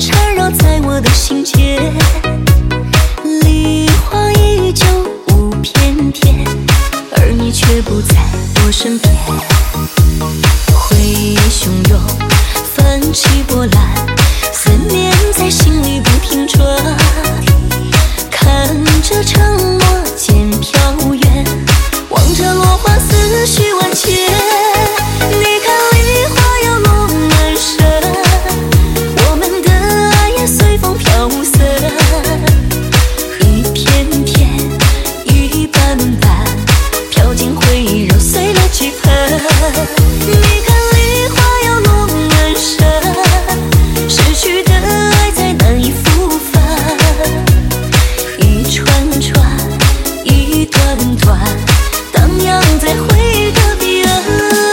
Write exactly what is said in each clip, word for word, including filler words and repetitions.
缠绕在我的心间，梨花依旧舞翩翩，而你却不在我身边。回忆汹涌，泛起波澜，思念在心里不停转，看着承诺渐飘远，望着落花思绪万千。你看梨花摇落满山，我们的爱也随风飘散，一片片一瓣瓣飘进回忆，揉碎了几盆。你看梨花摇落满山，失去的爱再难以复返，一串串一段段荡漾在回忆的彼岸。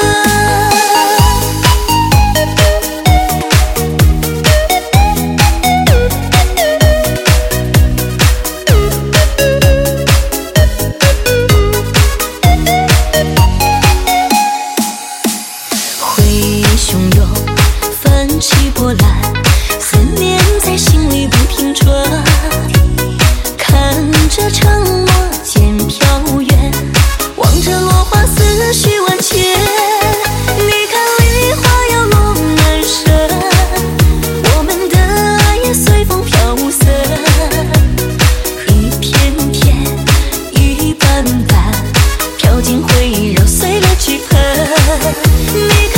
回忆汹涌，泛起波澜，思念在心里不停转，看着承诺渐飘远，望着落花思绪万千。你看梨花摇落满山，我们的爱也随风飘散，一片片一瓣瓣飘进回忆，揉碎了几盆。你看